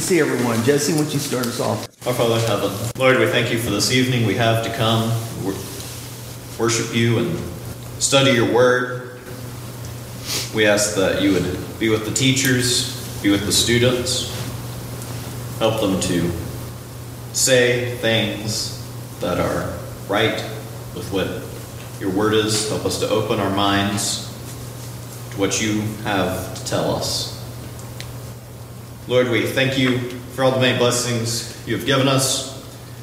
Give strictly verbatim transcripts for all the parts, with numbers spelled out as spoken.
see everyone. Jesse, why don't you start us off? Our Father in heaven, Lord, we thank you for this evening we have to come, worship you and study your word. We ask that you would be with the teachers, be with the students, help them to say things that are right with what your word is. Help us to open our minds to what you have to tell us. Lord, we thank you for all the many blessings you have given us.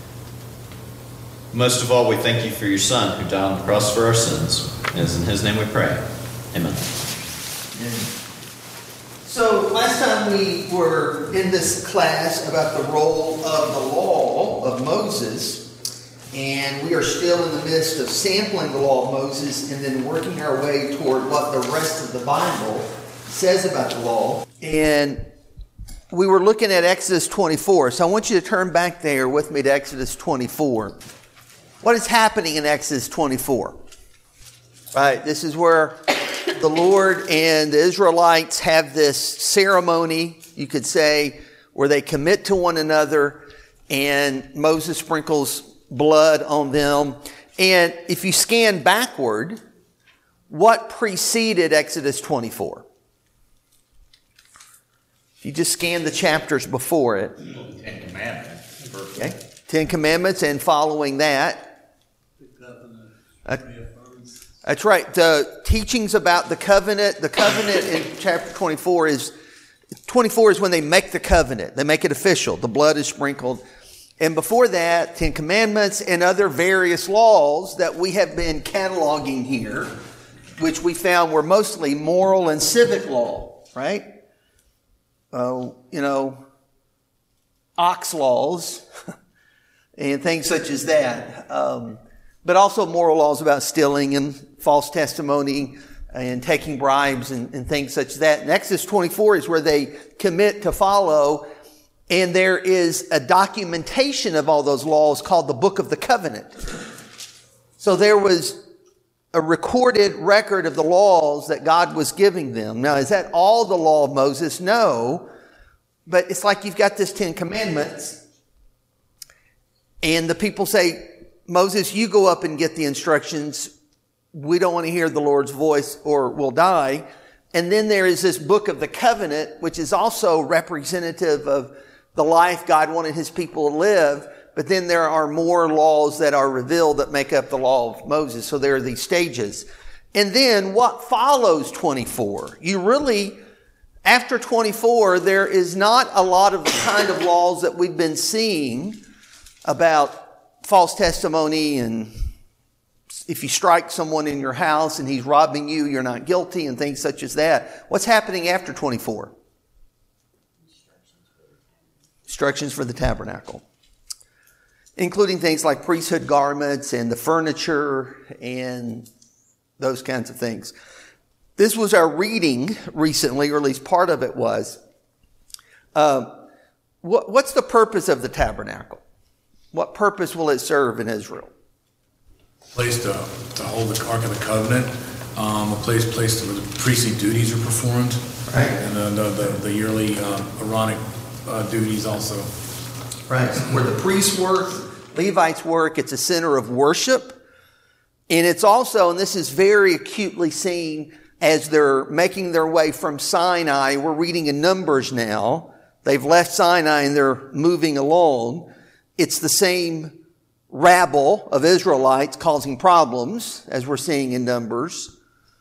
Most of all, we thank you for your Son who died on the cross for our sins. And it's in his name we pray. Amen. Amen. So last time we were in this class about the role of the law of Moses, and we are still in the midst of sampling the law of Moses and then working our way toward what the rest of the Bible says about the law. And we were looking at Exodus twenty-four, so I want you to turn back there with me to Exodus twenty-four. What is happening in Exodus twenty-four? Right, this is where the Lord and the Israelites have this ceremony, you could say, where they commit to one another, and Moses sprinkles blood on them. And if you scan backward, what preceded Exodus twenty-four? If you just scan the chapters before it. Ten Commandments. Okay. Ten Commandments and following that. Uh, that's right. The teachings about the covenant. The covenant in chapter twenty-four is, twenty-four is when they make the covenant. They make it official. The blood is sprinkled. And before that, Ten Commandments and other various laws that we have been cataloging here, which we found were mostly moral and civic law, right? Uh, you know, ox laws and things such as that. Um, but also moral laws about stealing and false testimony and taking bribes and, and things such as that. And Exodus twenty-four is where they commit to follow. And there is a documentation of all those laws called the Book of the Covenant. So there was a recorded record of the laws that God was giving them. Now, is that all the law of Moses? No. But it's like you've got this Ten Commandments, and the people say, Moses, you go up and get the instructions. We don't want to hear the Lord's voice or we'll die. And then there is this Book of the Covenant, which is also representative of the life God wanted his people to live. But then there are more laws that are revealed that make up the law of Moses. So there are these stages. And then what follows twenty-four? You really, after twenty-four, there is not a lot of the kind of laws that we've been seeing about false testimony, and if you strike someone in your house and he's robbing you, you're not guilty, and things such as that. What's happening after twenty-four? Instructions for the tabernacle, including things like priesthood garments and the furniture and those kinds of things. This was our reading recently, or at least part of it was. Uh, what, what's the purpose of the tabernacle? What purpose will it serve in Israel? Place to, to hold the Ark of the Covenant, um, a place place where the priestly duties are performed, right, and uh, the, the the yearly uh, Aaronic uh, duties also. Right, where the priests work, Levites work. It's a center of worship, and it's also, and this is very acutely seen as they're making their way from Sinai. We're reading in Numbers now. They've left Sinai and they're moving along. It's the same rabble of Israelites causing problems, as we're seeing in Numbers.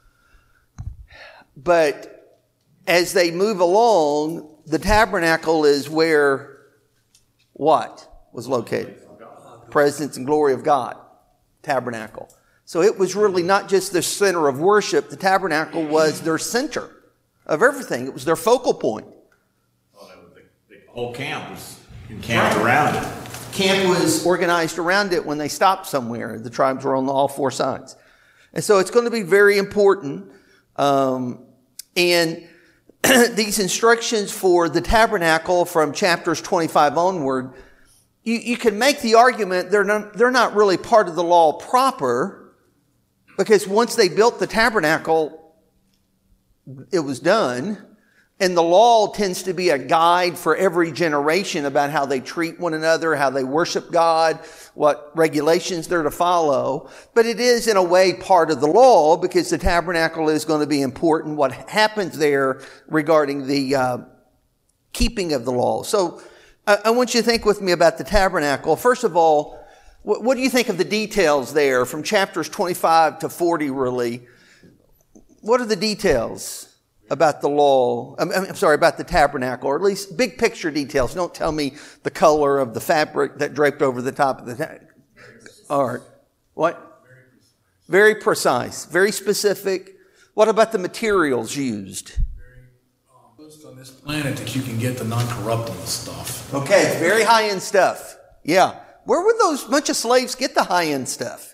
But as they move along, the tabernacle is where what was located? Presence and glory of God. Tabernacle. So it was really not just the center of worship. The tabernacle was their center of everything. It was their focal point. Well, the, the whole camp was encamped right around it. Camp was organized around it when they stopped somewhere. The tribes were on all four sides. And so it's going to be very important. Um, and these instructions for the tabernacle from chapters twenty-five onward, you, you can make the argument they're not, they're not really part of the law proper, because once they built the tabernacle, it was done. And the law tends to be a guide for every generation about how they treat one another, how they worship God, what regulations they're to follow. But it is in a way part of the law because the tabernacle is going to be important, what happens there regarding the uh, keeping of the law. So I, I want you to think with me about the tabernacle. First of all, what, what do you think of the details there from chapters twenty-five to forty really? What are the details about the law, I'm, I'm sorry, about the tabernacle, or at least big picture details? Don't tell me the color of the fabric that draped over the top of the ta- ark. What? Very precise, very specific. What about the materials used? Most on this planet that you can get the non-corruptible stuff. Okay, very high-end stuff. Yeah. Where would those bunch of slaves get the high-end stuff?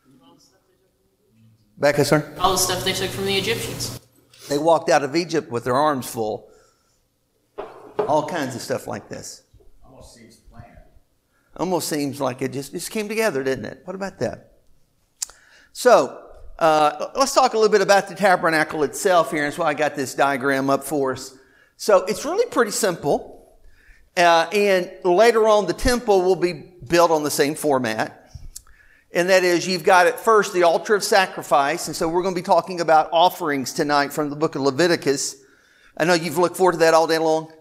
Becca, sir? All the stuff they took from the Egyptians. They walked out of Egypt with their arms full. All kinds of stuff like this. Almost seems planned. Almost seems like it just, just came together, didn't it? What about that? So, uh, let's talk a little bit about the tabernacle itself here. That's why I got this diagram up for us. So, it's really pretty simple. Uh, and later on, the temple will be built on the same format. And that is, you've got at first the altar of sacrifice. And so we're going to be talking about offerings tonight from the book of Leviticus. I know you've looked forward to that all day long.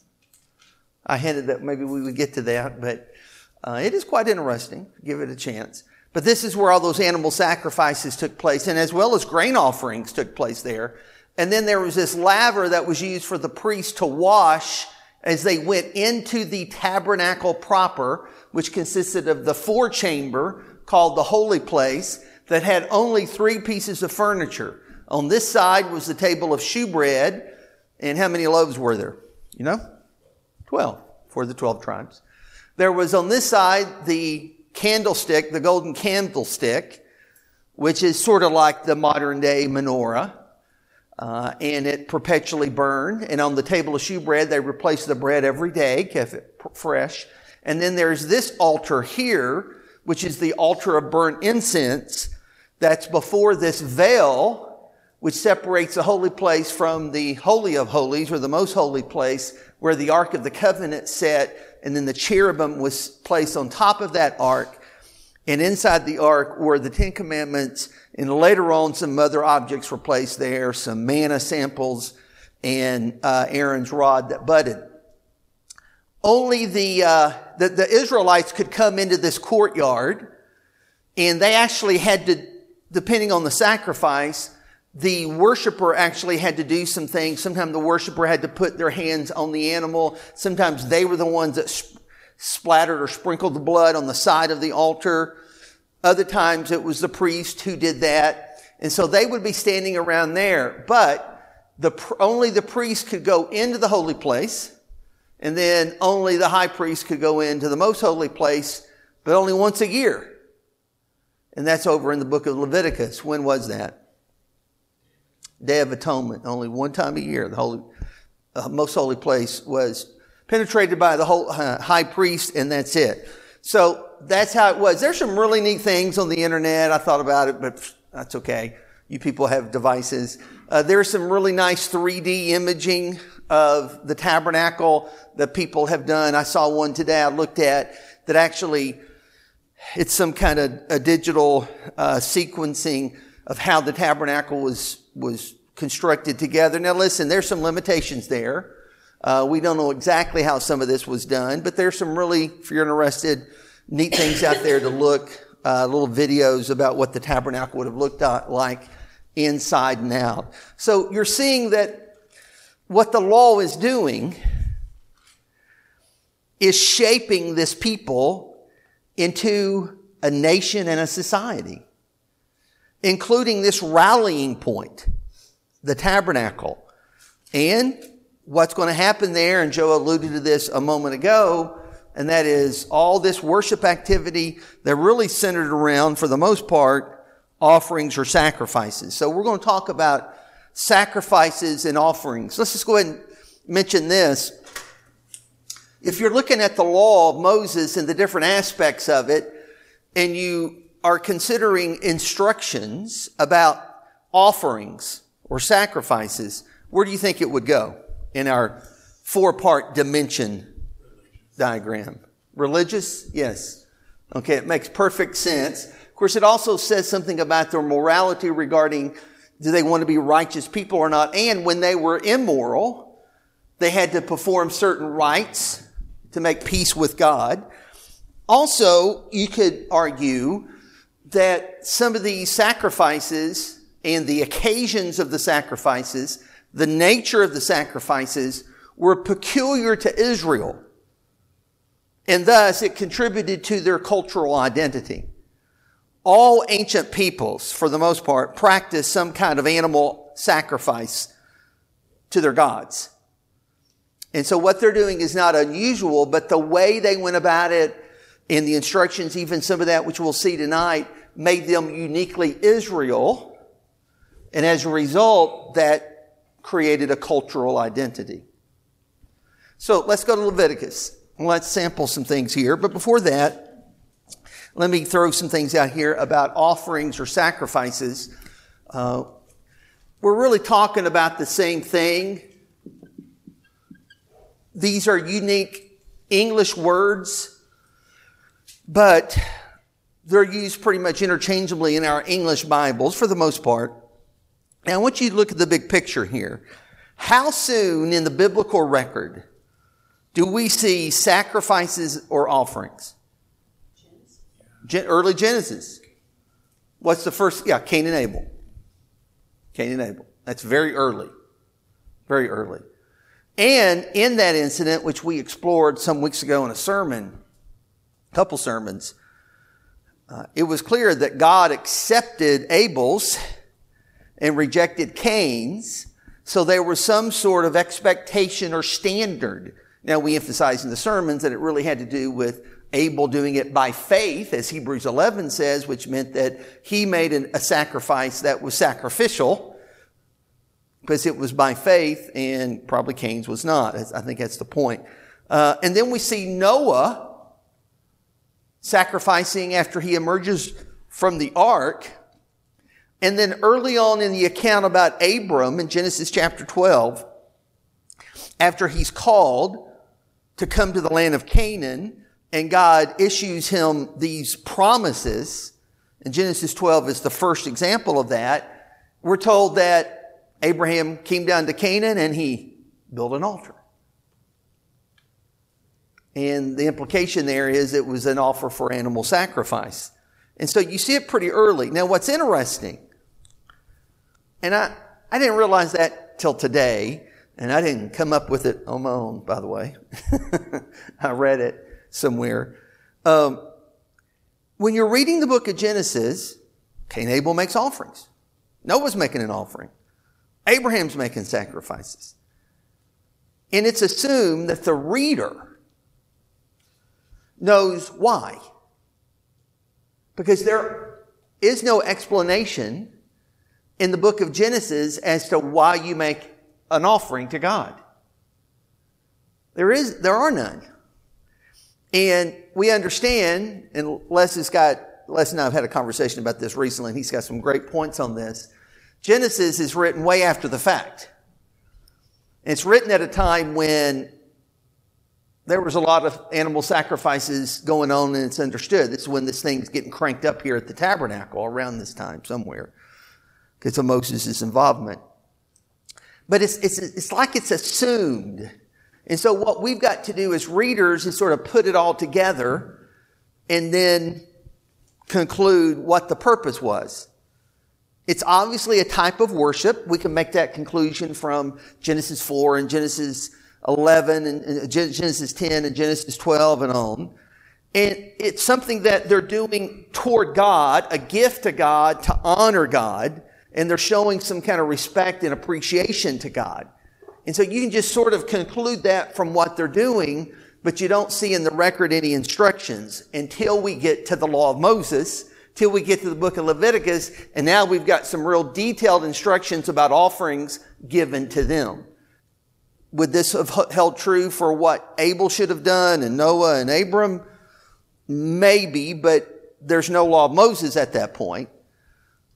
I hinted that maybe we would get to that, but uh, it is quite interesting. Give it a chance. But this is where all those animal sacrifices took place, and as well as grain offerings took place there. And then there was this laver that was used for the priests to wash as they went into the tabernacle proper, which consisted of the forechamber called the holy place, that had only three pieces of furniture. On this side was the table of shewbread. And how many loaves were there? You know? Twelve for the twelve tribes. There was on this side the candlestick, the golden candlestick, which is sort of like the modern day menorah. Uh, and it perpetually burned. And on the table of shewbread, they replaced the bread every day, kept it fresh. And then there's this altar here, which is the altar of burnt incense, that's before this veil, which separates the holy place from the Holy of Holies, or the most holy place, where the Ark of the Covenant sat, and then the cherubim was placed on top of that ark. And inside the ark were the Ten Commandments, and later on some other objects were placed there, some manna samples, and uh, Aaron's rod that budded. Only the, uh, the, the Israelites could come into this courtyard, and they actually had to, depending on the sacrifice, the worshiper actually had to do some things. Sometimes the worshiper had to put their hands on the animal. Sometimes they were the ones that sp- splattered or sprinkled the blood on the side of the altar. Other times it was the priest who did that. And so they would be standing around there. But the only the priest could go into the holy place. And then only the high priest could go into the most holy place, but only once a year. And that's over in the book of Leviticus. When was that? Day of Atonement. Only one time a year. The holy, uh, most holy place was penetrated by the whole, uh, high priest, and that's it. So that's how it was. There's some really neat things on the internet. I thought about it, but that's okay. You people have devices. Uh, there's some really nice three D imaging of the tabernacle that people have done. I saw one today I looked at that actually it's some kind of a digital uh, sequencing of how the tabernacle was was constructed together. Now listen, there's some limitations there. Uh, we don't know exactly how some of this was done, but there's some really, if you're interested, neat things out there to look, uh, little videos about what the tabernacle would have looked like inside and out. So you're seeing that what the law is doing is shaping this people into a nation and a society, including this rallying point, the tabernacle. And what's going to happen there, and Joe alluded to this a moment ago, and that is all this worship activity, they're really centered around, for the most part, offerings or sacrifices. So we're going to talk about sacrifices and offerings. Let's just go ahead and mention this. If you're looking at the law of Moses and the different aspects of it, and you are considering instructions about offerings or sacrifices, where do you think it would go? in our four-part dimension diagram? Religious? Yes. Okay, it makes perfect sense. Of course, it also says something about their morality regarding do they want to be righteous people or not. And when they were immoral, they had to perform certain rites to make peace with God. Also, you could argue that some of these sacrifices and the occasions of the sacrifices, the nature of the sacrifices, were peculiar to Israel. And thus, it contributed to their cultural identity. All ancient peoples, for the most part, practiced some kind of animal sacrifice to their gods. And so what they're doing is not unusual, but the way they went about it and the instructions, even some of that which we'll see tonight, made them uniquely Israel. And as a result, that created a cultural identity. So let's go to Leviticus. Let's sample some things here. But before that, let me throw some things out here about offerings or sacrifices. Uh, we're really talking about the same thing. These are unique English words, but they're used pretty much interchangeably in our English Bibles for the most part. Now, I want you to look at the big picture here. How soon in the biblical record do we see sacrifices or offerings? Gen- early Genesis. What's the first? Yeah, Cain and Abel. Cain and Abel. That's very early. Very early. And in that incident, which we explored some weeks ago in a sermon, a couple sermons, uh, it was clear that God accepted Abel's and rejected Cain's. So there was some sort of expectation or standard. Now, we emphasize in the sermons that it really had to do with Abel doing it by faith, as Hebrews eleven says, which meant that he made an, a sacrifice that was sacrificial because it was by faith, and probably Cain's was not. I think that's the point. Uh, and then we see Noah sacrificing after he emerges from the ark. And then early on in the account about Abram in Genesis chapter twelve, after he's called to come to the land of Canaan, and God issues him these promises, and Genesis twelve is the first example of that, we're told that Abraham came down to Canaan and he built an altar. And the implication there is it was an offer for animal sacrifice. And so you see it pretty early. Now, what's interesting, and I, I didn't realize that till today, and I didn't come up with it on my own, by the way. I read it somewhere. Um, when you're reading the book of Genesis, Cain and Abel makes offerings. Noah's making an offering. Abraham's making sacrifices. And it's assumed that the reader knows why. Because there is no explanation in the book of Genesis as to why you make an offering to God. There is, there are none. And we understand, and Les has got, Les and I have had a conversation about this recently, and he's got some great points on this. Genesis is written way after the fact. It's written at a time when there was a lot of animal sacrifices going on, and it's understood. This is when this thing's getting cranked up here at the tabernacle around this time somewhere, because of Moses' involvement. But it's, it's, it's like it's assumed. And so what we've got to do as readers is sort of put it all together and then conclude what the purpose was. It's obviously a type of worship. We can make that conclusion from Genesis four and Genesis eleven and Genesis ten and Genesis twelve and on. And it's something that they're doing toward God, a gift to God, to honor God. And they're showing some kind of respect and appreciation to God. And so you can just sort of conclude that from what they're doing, but you don't see in the record any instructions until we get to the law of Moses, till we get to the book of Leviticus, and now we've got some real detailed instructions about offerings given to them. Would this have held true for what Abel should have done and Noah and Abram? Maybe, but there's no law of Moses at that point.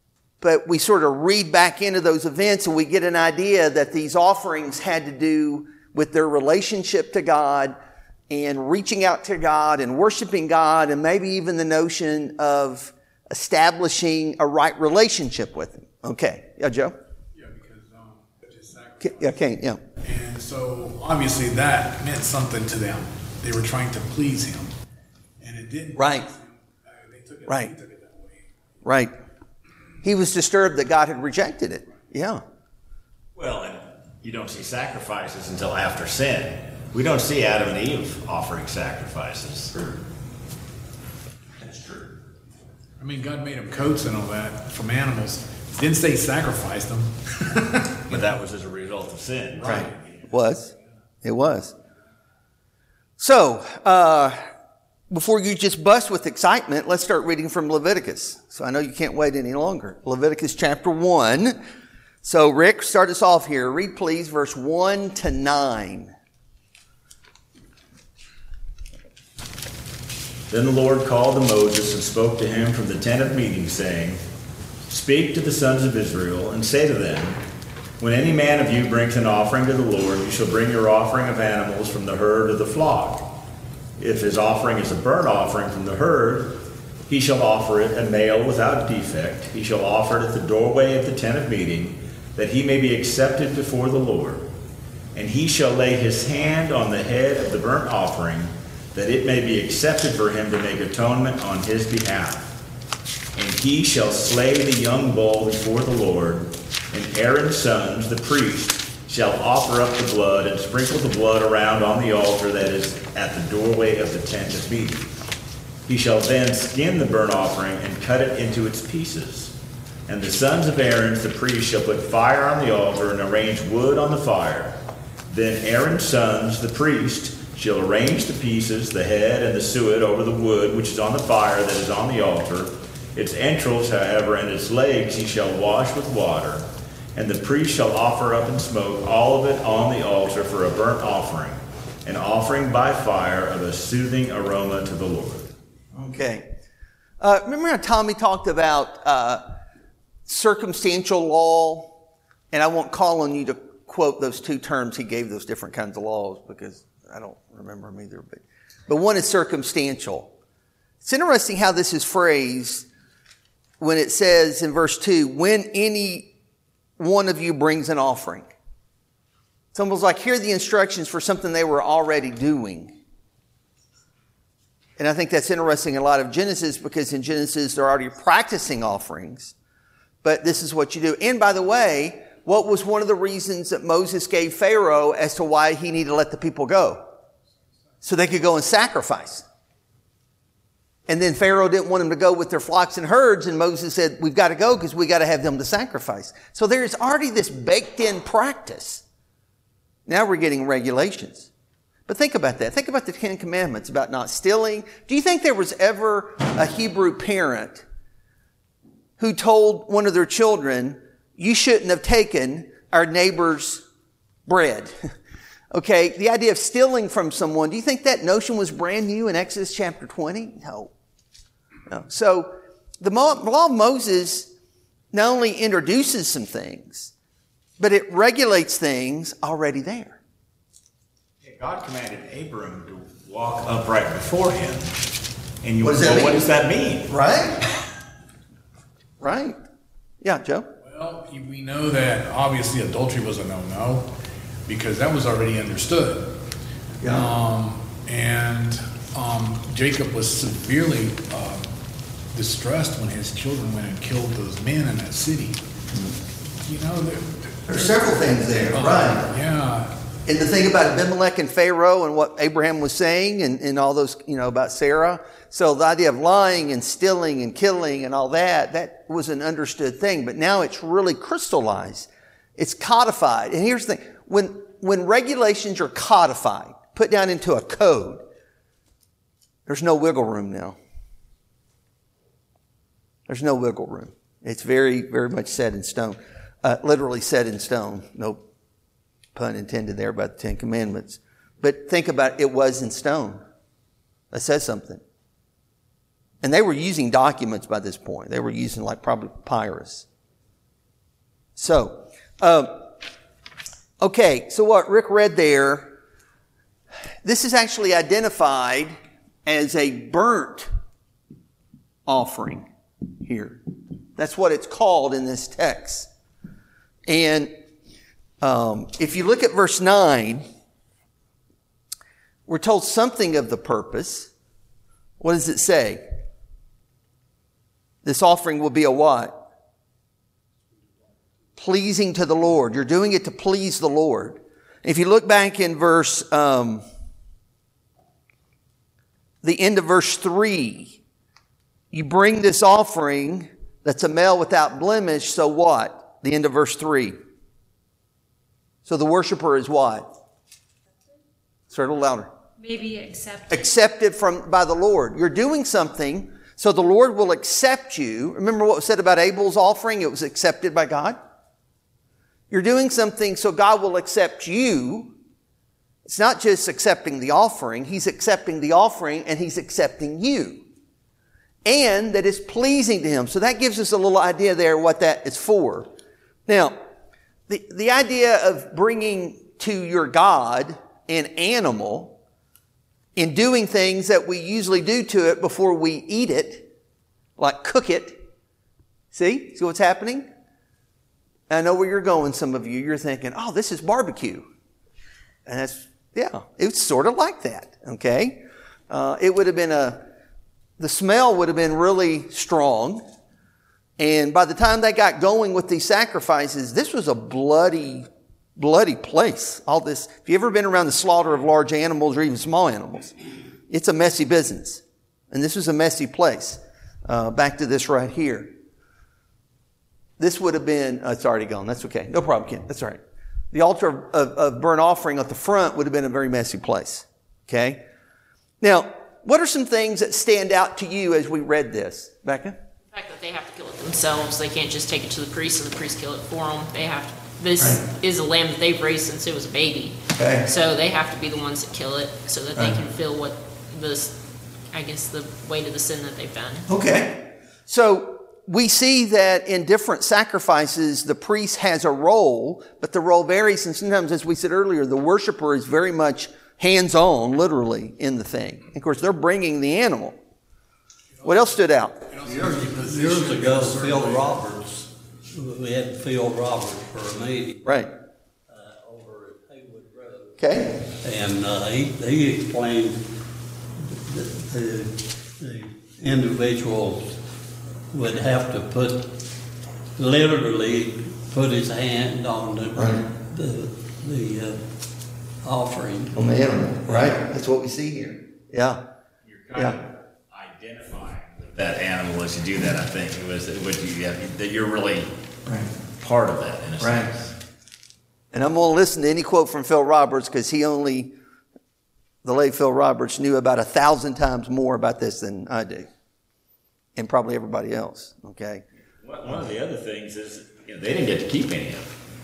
but we sort of read back into those events and we get an idea that these offerings had to do with their relationship to God and reaching out to God and worshiping God, and maybe even the notion of establishing a right relationship with Him. Okay. Yeah, Joe? Yeah, because um, just sacrifice. Yeah, Kane, yeah. And so obviously that meant something to them. They were trying to please Him, and it didn't. Right. Please him. Uh, they took it, Right. They took it that way. Right. He was disturbed that God had rejected it. Yeah. Well, and you don't see sacrifices until after sin. We don't see Adam and Eve offering sacrifices. That's true. I mean, God made them coats and all that from animals. Didn't say sacrifice them. But that was as a result of sin. Right. Was. It was. So, uh, before you just bust with excitement, let's start reading from Leviticus. So I know you can't wait any longer. Leviticus chapter one. So Rick, start us off here. Read please verse one to nine. Then the Lord called to Moses and spoke to him from the tent of meeting, saying, Speak to the sons of Israel, and say to them, When any man of you brings an offering to the Lord, you shall bring your offering of animals from the herd or the flock. If his offering is a burnt offering from the herd, he shall offer it a male without defect. He shall offer it at the doorway of the tent of meeting, that he may be accepted before the Lord. And he shall lay his hand on the head of the burnt offering, that it may be accepted for him to make atonement on his behalf. And he shall slay the young bull before the Lord, and Aaron's sons, the priest, shall offer up the blood and sprinkle the blood around on the altar that is at the doorway of the tent of meeting. He shall then skin the burnt offering and cut it into its pieces. And the sons of Aaron, the priest, shall put fire on the altar and arrange wood on the fire. Then Aaron's sons, the priest, shall arrange the pieces, the head and the suet over the wood which is on the fire that is on the altar. Its entrails, however, and its legs he shall wash with water. And the priest shall offer up in smoke all of it on the altar for a burnt offering, an offering by fire of a soothing aroma to the Lord. Okay. Uh, remember how Tommy talked about uh, circumstantial law? And I won't call on you to quote those two terms. He gave those different kinds of laws because I don't remember them either. But, but one is circumstantial. It's interesting how this is phrased when it says in verse two, when any one of you brings an offering. It's almost like here are the instructions for something they were already doing. And I think that's interesting in a lot of Genesis, because in Genesis they're already practicing offerings. But this is what you do. And by the way, what was one of the reasons that Moses gave Pharaoh as to why he needed to let the people go? So they could go and sacrifice. And then Pharaoh didn't want them to go with their flocks and herds, and Moses said, we've got to go because we got to have them to sacrifice. So there's already this baked in practice. Now we're getting regulations. But think about that. Think about the Ten Commandments about not stealing. Do you think there was ever a Hebrew parent who told one of their children, you shouldn't have taken our neighbor's bread? Okay, the idea of stealing from someone, do you think that notion was brand new in Exodus chapter twenty? No. No. So the law of Moses not only introduces some things, but it regulates things already there. God commanded Abram to walk upright before him. And you What would does that go, mean? what does that mean? Right? Right. Yeah, Joe? Well, we know that obviously adultery was a no-no because that was already understood. Yeah. Um, and um, Jacob was severely um, distressed when his children went and killed those men in that city. You know, there, There's several things there, uh, right? Yeah. And the thing about Abimelech and Pharaoh and what Abraham was saying and, and all those, you know, about Sarah. So the idea of lying and stealing and killing and all that, that was an understood thing. But now it's really crystallized. It's codified. And here's the thing. When, when regulations are codified, put down into a code, there's no wiggle room now. There's no wiggle room. It's very, very much set in stone. Uh, literally set in stone. No pun intended there about the Ten Commandments. But think about it, it was in stone. That says something. And they were using documents by this point. They were using like probably papyrus. So, um, okay, so what Rick read there, this is actually identified as a burnt offering here. That's what it's called in this text. And um, if you look at verse nine, we're told something of the purpose. What does it say? This offering will be a what? Pleasing to the Lord. You're doing it to please the Lord. If you look back in verse, um, the end of verse three, you bring this offering that's a male without blemish, so what? The end of verse three. So the worshiper is what? Say it a little louder. Maybe accepted. Accepted from by the Lord. You're doing something so the Lord will accept you. Remember what was said about Abel's offering? It was accepted by God. You're doing something so God will accept you. It's not just accepting the offering. He's accepting the offering and He's accepting you. And that it's pleasing to Him. So that gives us a little idea there what that is for. Now, the, the idea of bringing to your God an animal in doing things that we usually do to it before we eat it, like cook it. See? See what's happening? I know where you're going, some of you. You're thinking, oh, this is barbecue. And that's, yeah, it's sort of like that, okay? Uh, it would have been a, the smell would have been really strong. And by the time they got going with these sacrifices, this was a bloody, bloody place. All this, if you've ever been around the slaughter of large animals or even small animals, it's a messy business. And this was a messy place. Uh, back to this right here. This would have been, oh, it's already gone. That's okay. No problem, Ken. That's all right. The altar of, of burnt offering at the front would have been a very messy place. Okay? Now, what are some things that stand out to you as we read this? Becca? The fact that they have to kill it themselves. They can't just take it to the priest and the priest kill it for them. They have to, this right. is a lamb that they've raised since it was a baby. Okay. So they have to be the ones that kill it so that they right. can feel what this, I guess, the weight of the sin that they've done. Okay. So we see that in different sacrifices, the priest has a role, but the role varies. And sometimes, as we said earlier, the worshiper is very much hands-on, literally, in the thing. Of course, they're bringing the animal. What else stood out? Years, years ago, Phil Roberts, we had Phil Roberts for a meeting. Right. Uh, over at Haywood Road. Okay. And uh, he, he explained that the, the individuals would have to put, literally put his hand on the, right. the, the uh, offering. On the animal, right? That's what we see here. Yeah. You're kind yeah. of identifying with that animal as you do that, I think. It was what you have, that you're really right. part of that in a right. sense. And I'm going to listen to any quote from Phil Roberts because he only, the late Phil Roberts, knew about a thousand times more about this than I do. And probably everybody else, okay? One of the other things is, you know, they didn't get to keep any of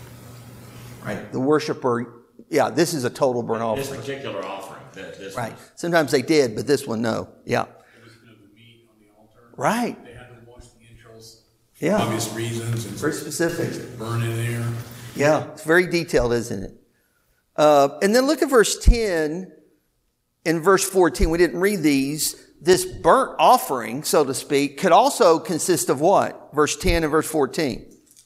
it. Right. The worshiper, yeah, this is a total burnt offering. This particular offering. That, this right. Was. Sometimes they did, but this one, no. Yeah. It was going to be meat on the altar. Right. They had to wash the entrails for yeah. obvious reasons. And very specific. Burn in there. Yeah, it's very detailed, isn't it? Uh, and then look at verse ten and verse fourteen. We didn't read these. This burnt offering, so to speak, could also consist of what? Verse ten and verse fourteen.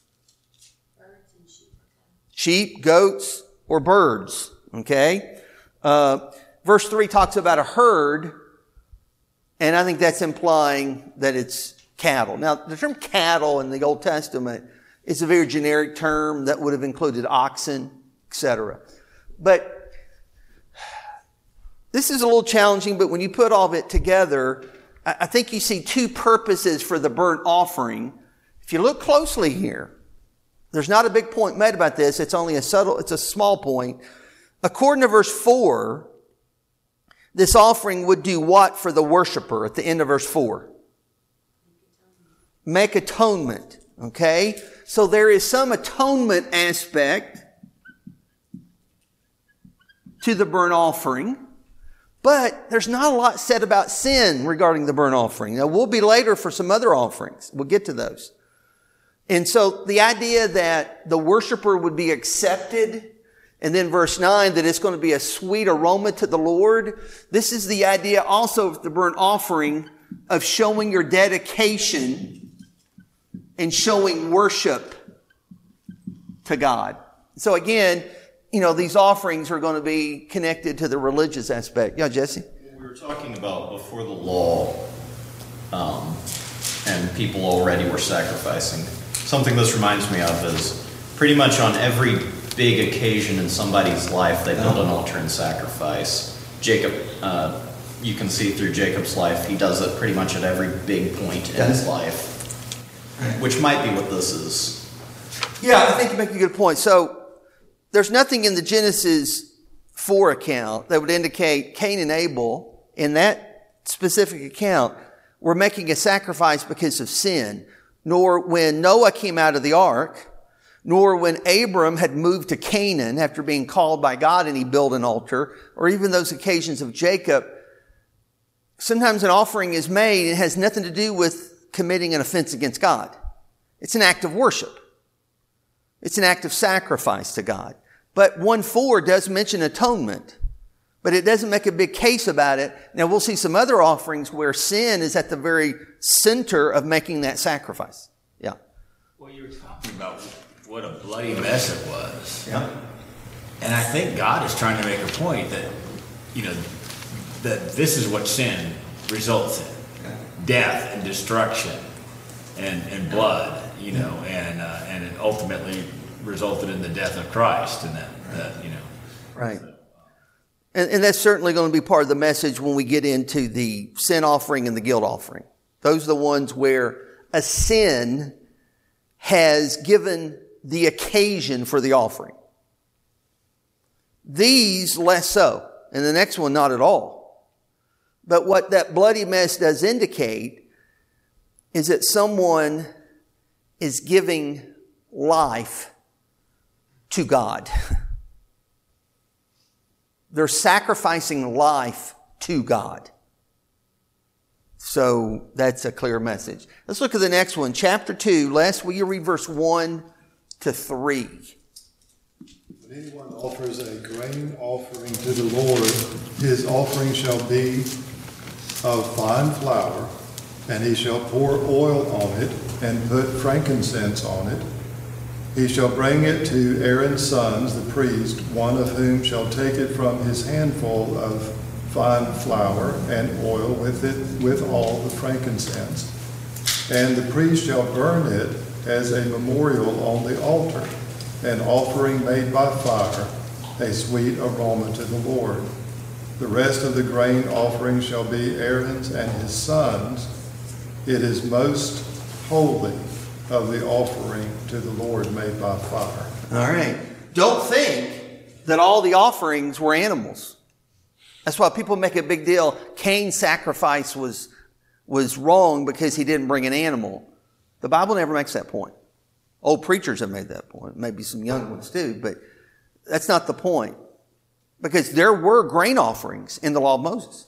Birds and sheep. Sheep, goats, or birds. Okay? Uh, verse three talks about a herd, and I think that's implying that it's cattle. Now, the term cattle in the Old Testament is a very generic term that would have included oxen, et cetera. But this is a little challenging, but when you put all of it together, I think you see two purposes for the burnt offering. If you look closely here, there's not a big point made about this. It's only a subtle, it's a small point. According to verse four, this offering would do what for the worshiper at the end of verse four? Make atonement. Okay? So there is some atonement aspect to the burnt offering. But there's not a lot said about sin regarding the burnt offering. Now, we'll be later for some other offerings. We'll get to those. And so the idea that the worshiper would be accepted, and then verse nine, that it's going to be a sweet aroma to the Lord. This is the idea also of the burnt offering, of showing your dedication and showing worship to God. So again, you know, these offerings are going to be connected to the religious aspect. Yeah, Jesse? We were talking about before the law, um, and people already were sacrificing. Something this reminds me of is pretty much on every big occasion in somebody's life, they build an altar and sacrifice. Jacob, uh, you can see through Jacob's life, he does it pretty much at every big point in his life, which might be what this is. Yeah, I think you make a good point. So there's nothing in the Genesis four account that would indicate Cain and Abel, in that specific account, were making a sacrifice because of sin. Nor when Noah came out of the ark, nor when Abram had moved to Canaan after being called by God and he built an altar, or even those occasions of Jacob. Sometimes an offering is made and it has nothing to do with committing an offense against God. It's an act of worship. It's an act of sacrifice to God. But one four does mention atonement, but it doesn't make a big case about it. Now we'll see some other offerings where sin is at the very center of making that sacrifice. Yeah. Well, you were talking about what a bloody mess it was. Yeah. And I think God is trying to make a point that, you know, that this is what sin results in. Death and destruction and, and blood, you know, and uh, and it ultimately resulted in the death of Christ and that, that you know. Right. And, and that's certainly going to be part of the message when we get into the sin offering and the guilt offering. Those are the ones where a sin has given the occasion for the offering. These less so, and the next one not at all. But what that bloody mess does indicate is that someone is giving life to God. They're sacrificing life to God. So that's a clear message. Let's look at the next one. Chapter two. Les, will you read verse one to three? When anyone offers a grain offering to the Lord, his offering shall be of fine flour, and he shall pour oil on it and put frankincense on it. He shall bring it to Aaron's sons, the priest, one of whom shall take it from his handful of fine flour and oil with it, with all the frankincense. And the priest shall burn it as a memorial on the altar, an offering made by fire, a sweet aroma to the Lord. The rest of the grain offering shall be Aaron's and his sons. It is most holy of the offering to the Lord made by fire. All right. Don't think that all the offerings were animals. That's why people make a big deal. Cain's sacrifice was, was wrong because he didn't bring an animal. The Bible never makes that point. Old preachers have made that point. Maybe some young ones too, but that's not the point. Because there were grain offerings in the law of Moses.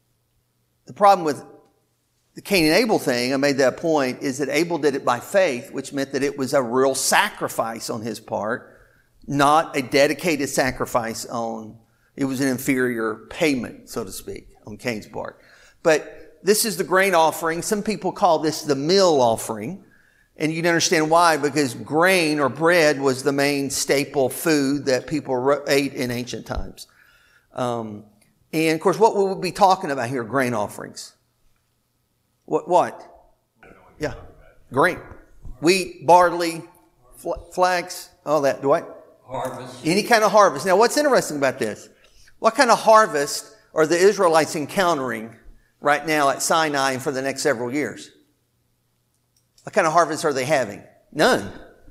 The problem with the Cain and Abel thing, I made that point, is that Abel did it by faith, which meant that it was a real sacrifice on his part, not a dedicated sacrifice on, it was an inferior payment, so to speak, on Cain's part. But this is the grain offering. Some people call this the meal offering. And you can understand why, because grain or bread was the main staple food that people ate in ancient times. Um, and of course, what will we be talking about here? Grain offerings. What? What? Yeah. Grain. Wheat, barley, flax, all that. Do what? Harvest. Any kind of harvest. Now, what's interesting about this? What kind of harvest are the Israelites encountering right now at Sinai and for the next several years? What kind of harvest are they having? None.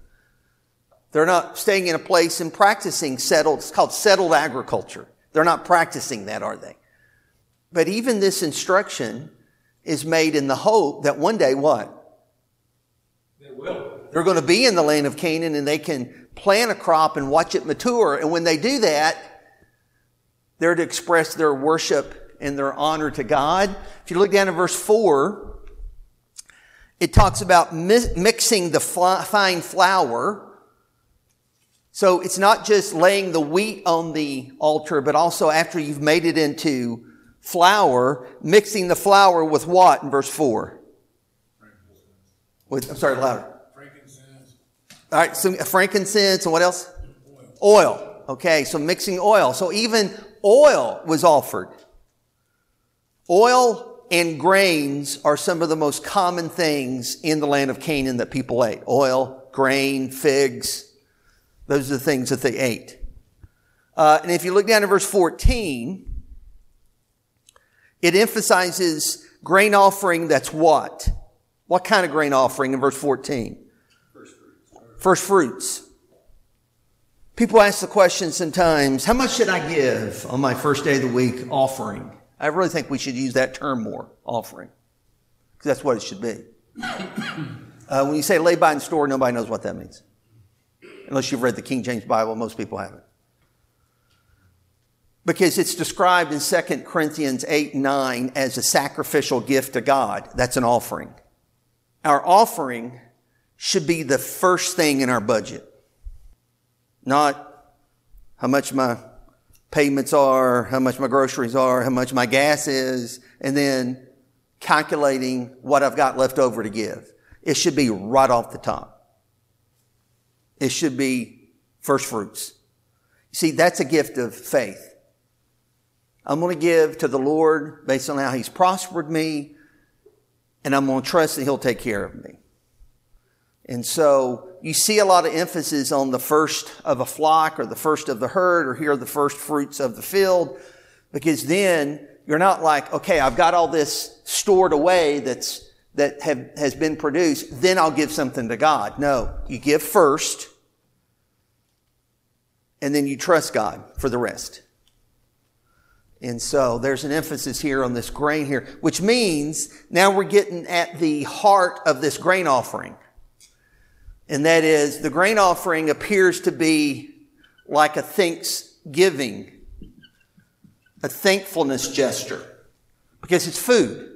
They're not staying in a place and practicing settled, it's called settled agriculture. They're not practicing that, are they? But even this instruction is made in the hope that one day what? They will. They're going to be in the land of Canaan and they can plant a crop and watch it mature. And when they do that, they're to express their worship and their honor to God. If you look down at verse four, It talks about mi- mixing the fl- fine flour. So it's not just laying the wheat on the altar, but also after you've made it into flour, mixing the flour with what in verse four? With, I'm sorry, louder. Frankincense. All right, so frankincense and what else? Oil. Oil. Okay, so mixing oil. So even oil was offered. Oil and grains are some of the most common things in the land of Canaan that people ate. Oil, grain, figs. Those are the things that they ate. Uh, and if you look down to verse fourteen, it emphasizes grain offering that's what? What kind of grain offering in verse fourteen? First fruits. First fruits. People ask the question sometimes, how much should I give on my first day of the week offering? I really think we should use that term more, offering. Because that's what it should be. Uh, when you say lay by and store, nobody knows what that means. Unless you've read the King James Bible, most people haven't. Because it's described in Second Corinthians eight and nine as a sacrificial gift to God. That's an offering. Our offering should be the first thing in our budget. Not how much my payments are, how much my groceries are, how much my gas is, and then calculating what I've got left over to give. It should be right off the top. It should be first fruits. You see, that's a gift of faith. I'm going to give to the Lord based on how He's prospered me, and I'm going to trust that He'll take care of me. And so you see a lot of emphasis on the first of a flock or the first of the herd or here are the first fruits of the field, because then you're not like, okay, I've got all this stored away that's that have, has been produced, then I'll give something to God. No, you give first, and then you trust God for the rest. And so there's an emphasis here on this grain here, which means now we're getting at the heart of this grain offering. And that is, the grain offering appears to be like a thanksgiving, a thankfulness gesture, because it's food.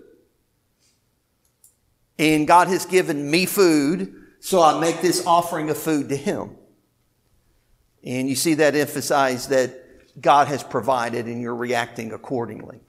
And God has given me food, so I make this offering of food to Him. And you see that emphasized that God has provided and you're reacting accordingly.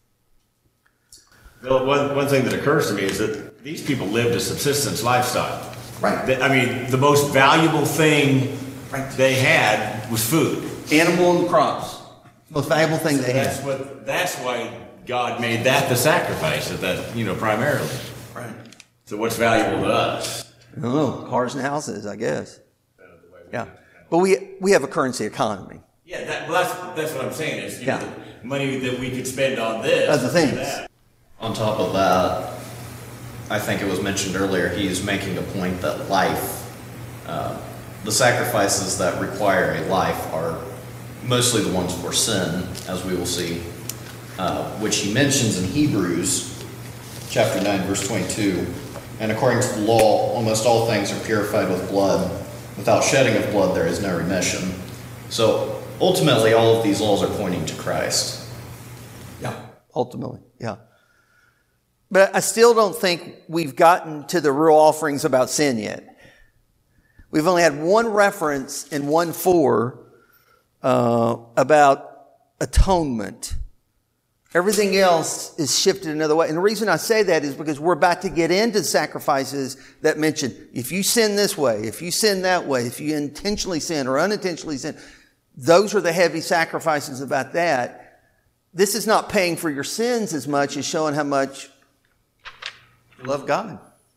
Bill, one, one thing that occurs to me is that these people lived a subsistence lifestyle. Right. They- I mean, the most valuable thing Right. they had was food. Animal and crops. Most valuable thing they That's have. what. That's why God made that the sacrifice. That, that you know, primarily. Right. So what's valuable to us? I don't know. Cars and houses, I guess. Yeah. But we we have a currency economy. Yeah, that, well, that's that's what I'm saying. Is you Yeah. know, the money that we could spend on this. Other or things. that. On top of that, I think it was mentioned earlier, he's making a point that life, uh, the sacrifices that require a life are mostly the ones for sin, as we will see, uh, which he mentions in Hebrews chapter nine, verse twenty-two. And according to the law, almost all things are purified with blood. Without shedding of blood, there is no remission. So ultimately, all of these laws are pointing to Christ. Yeah. Ultimately, yeah. But I still don't think we've gotten to the real offerings about sin yet. We've only had one reference in one four uh, about atonement. Everything else is shifted another way. And the reason I say that is because we're about to get into sacrifices that mention, if you sin this way, if you sin that way, if you intentionally sin or unintentionally sin, those are the heavy sacrifices about that. This is not paying for your sins as much as showing how much you love God.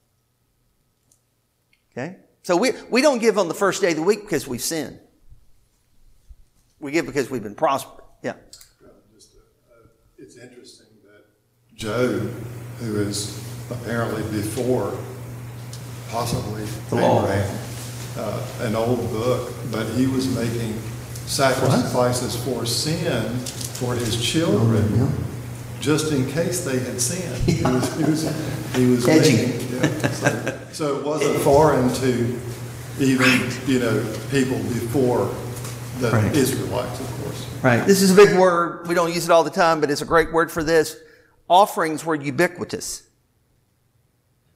Okay? So we, we don't give on the first day of the week because we've sinned. We give because we've been prospered. Yeah. Just, uh, It's interesting that Job, who is apparently before possibly The law. Abraham, uh, an old book, but he was making sacrifices for sin for his children, just in case they had sinned. He was, he was, he was Edgy. making, yeah, so, so it wasn't foreign to even, you know, people before the Right. Israelites, of course. Right. This is a big word. We don't use it all the time, but it's a great word for this. Offerings were ubiquitous.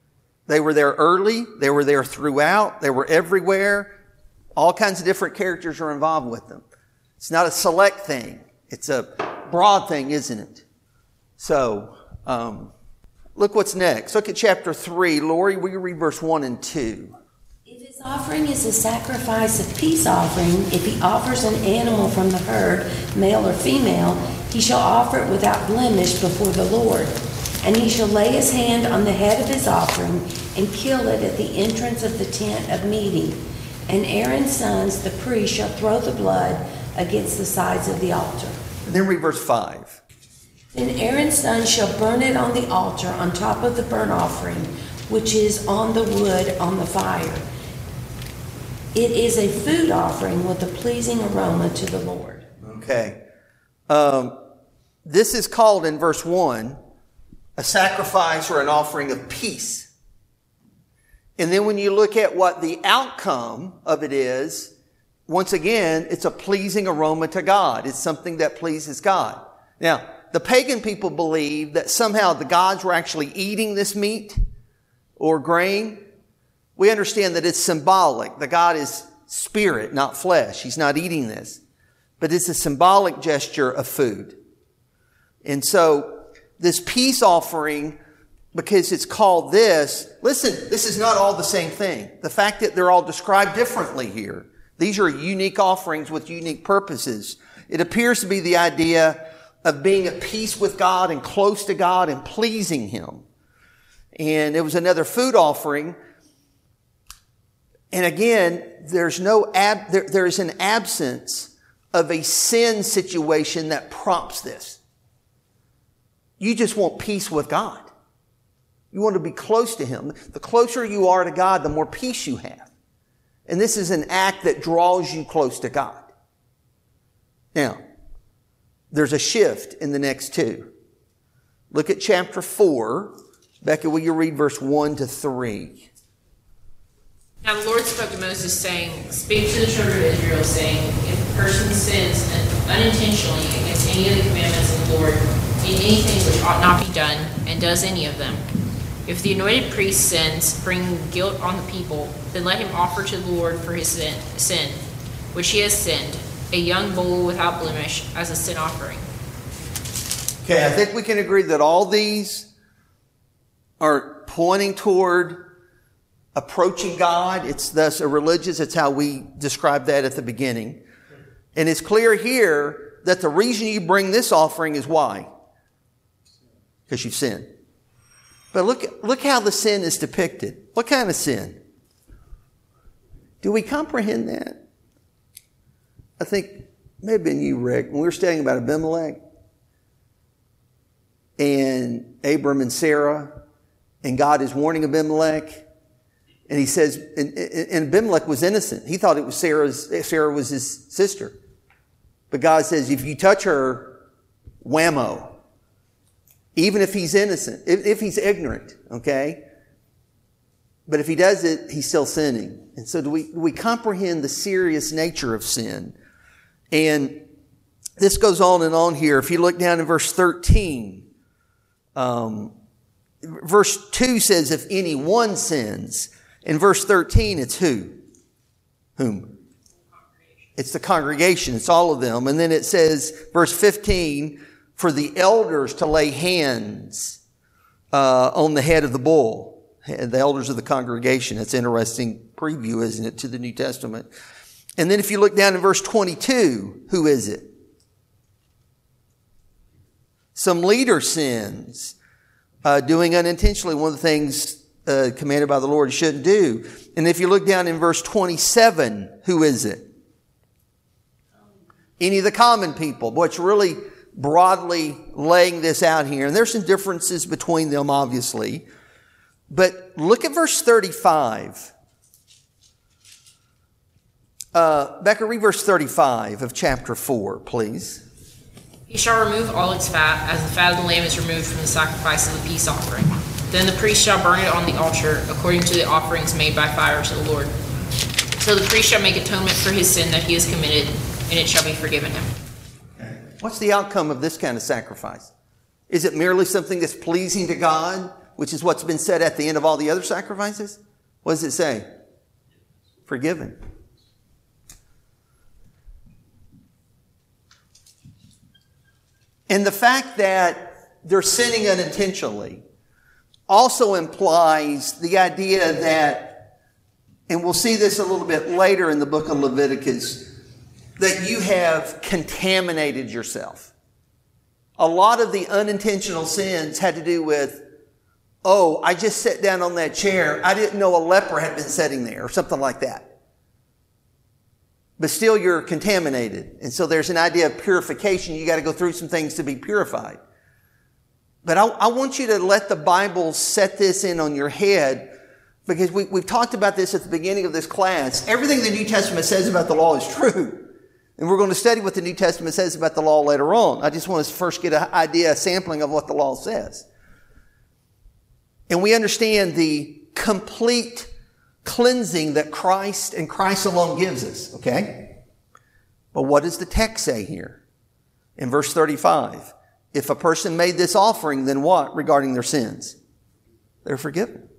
They were there early. They were there throughout. They were everywhere. All kinds of different characters are involved with them. It's not a select thing. It's a broad thing, isn't it? So, um, look what's next. Look at chapter three. Lori, will you read verse one and two? If his offering is a sacrifice of peace offering, if he offers an animal from the herd, male or female, he shall offer it without blemish before the Lord. And he shall lay his hand on the head of his offering and kill it at the entrance of the tent of meeting. And Aaron's sons, the priest, shall throw the blood against the sides of the altar. And then read verse five. Then Aaron's sons shall burn it on the altar on top of the burnt offering, which is on the wood on the fire. It is a food offering with a pleasing aroma to the Lord. Okay. Um, this is called in verse one a sacrifice or an offering of peace. And then when you look at what the outcome of it is, once again, it's a pleasing aroma to God. It's something that pleases God. Now, the pagan people believed that somehow the gods were actually eating this meat or grain. We understand that it's symbolic. The God is spirit, not flesh. He's not eating this. But it's a symbolic gesture of food. And so this peace offering, because it's called this, listen, this is not all the same thing. The fact that they're all described differently here. These are unique offerings with unique purposes. It appears to be the idea of being at peace with God and close to God and pleasing Him. And it was another food offering. And again, there's no ab, there, there's an absence of a sin situation that prompts this. You just want peace with God. You want to be close to Him. The closer you are to God, the more peace you have. And this is an act that draws you close to God. Now, there's a shift in the next two. Look at chapter four. Becca, will you read verse one to three? Now the Lord spoke to Moses, saying, Speak to the children of Israel, saying, If a person sins unintentionally against any of the commandments of the Lord, in anything which ought not be done, and does any of them, if the anointed priest sins, bringing guilt on the people, then let him offer to the Lord for his sin, sin which he has sinned, a young bull without blemish, as a sin offering. Okay, I think we can agree that all these are pointing toward approaching God. It's thus a religious. It's how we described that at the beginning. And it's clear here that the reason you bring this offering is why? Because you've sinned. But look, look how the sin is depicted. What kind of sin? Do we comprehend that? I think maybe in you, Rick, when we were studying about Abimelech and Abram and Sarah, and God is warning Abimelech, and he says, and, and Abimelech was innocent. He thought it was Sarah's, Sarah was his sister. But God says, if you touch her, whammo. Even if he's innocent, if, if he's ignorant, okay? But if he does it, he's still sinning. And so do we, do we comprehend the serious nature of sin? And this goes on and on here. If you look down in verse thirteen, um, verse two says, if anyone sins. In verse thirteen, it's who? Whom? It's the congregation. It's all of them. And then it says, verse fifteen, for the elders to lay hands uh, on the head of the bull. The elders of the congregation. It's an interesting preview, isn't it, to the New Testament. And then if you look down in verse twenty-two, who is it? Some leader sins, uh, doing unintentionally one of the things uh, commanded by the Lord you shouldn't do. And if you look down in verse twenty-seven, who is it? Any of the common people. Boy, it's really broadly laying this out here. And there's some differences between them, obviously. But look at verse thirty-five. Uh, Becca, read verse thirty-five of chapter four, please. He shall remove all its fat, as the fat of the lamb is removed from the sacrifice of the peace offering. Then the priest shall burn it on the altar, according to the offerings made by fire to the Lord. So the priest shall make atonement for his sin that he has committed, and it shall be forgiven him. What's the outcome of this kind of sacrifice? Is it merely something that's pleasing to God? which is what's been said at the end of all the other sacrifices? What does it say? Forgiven. And the fact that they're sinning unintentionally also implies the idea that, and we'll see this a little bit later in the book of Leviticus, that you have contaminated yourself. A lot of the unintentional sins had to do with, oh, I just sat down on that chair. I didn't know a leper had been sitting there, or something like that. But still you're contaminated. And so there's an idea of purification. You got to go through some things to be purified. But I, I want you to let the Bible set this in on your head, because we, we've talked about this at the beginning of this class. Everything the New Testament says about the law is true. And we're going to study what the New Testament says about the law later on. I just want to first get an idea, a sampling of what the law says. And we understand the complete cleansing that Christ and Christ alone gives us, okay? But what does the text say here? In verse thirty-five, if a person made this offering, then what regarding their sins? They're forgiven.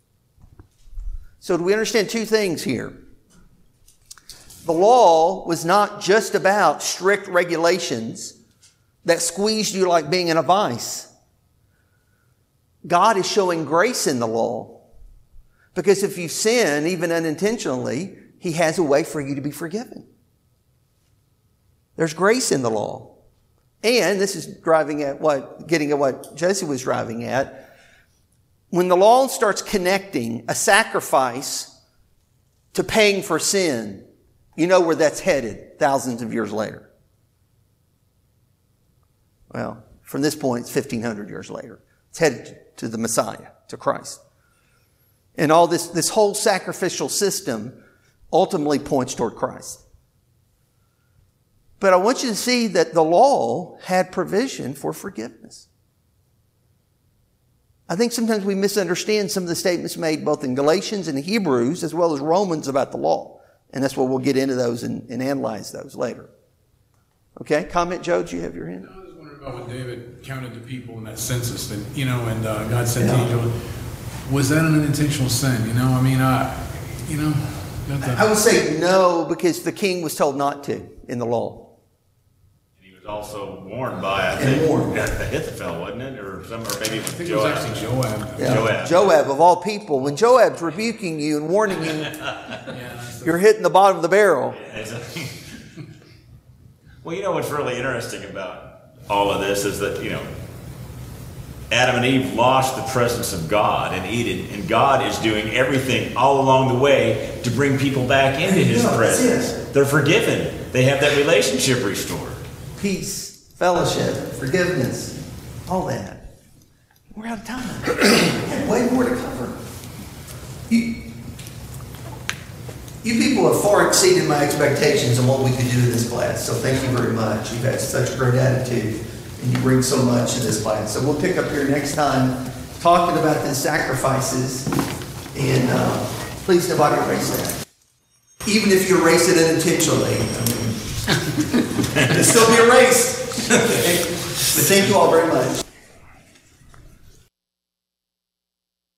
So do we understand two things here? The law was not just about strict regulations that squeezed you like being in a vice. God is showing grace in the law. Because if you sin, even unintentionally, He has a way for you to be forgiven. There's grace in the law. And this is driving at what, getting at what Jesse was driving at. When the law starts connecting a sacrifice to paying for sin, you know where that's headed thousands of years later. Well, from this point, it's fifteen hundred years later. It's headed to the Messiah, to Christ. And all this, this whole sacrificial system ultimately points toward Christ. But I want you to see that the law had provision for forgiveness. I think sometimes we misunderstand some of the statements made both in Galatians and Hebrews as well as Romans about the law. And that's where we'll get into those and, and analyze those later. Okay? Comment, Joe? Do you have your hand? I was wondering about when David counted the people in that census, and you know, and uh, God said to angel, was that an unintentional sin? You know, I mean, I, you know, the... I would say no, because the king was told not to in the law. And he was also warned by, I think, warned. Ahithophel, wasn't it, or some, or maybe it was I think Joab. It was actually Joab. Yeah. Joab. Joab of all people. When Joab's rebuking you and warning you, yeah, you're hitting the bottom of the barrel. Well, you know what's really interesting about all of this is that, you know, Adam and Eve lost the presence of God in Eden, and God is doing everything all along the way to bring people back into His no, presence. They're forgiven. They have that relationship restored. Peace, fellowship, forgiveness, all that. We're out of time. Way more to cover. You, you people have far exceeded my expectations on what we could do in this class, so thank you very much. You've had such a great attitude. And you bring so much to this class. So we'll pick up here next time talking about the sacrifices. And uh, please nobody erase that. Even if you erase it unintentionally. I mean, it'll still be erased. Okay? But thank you all very much.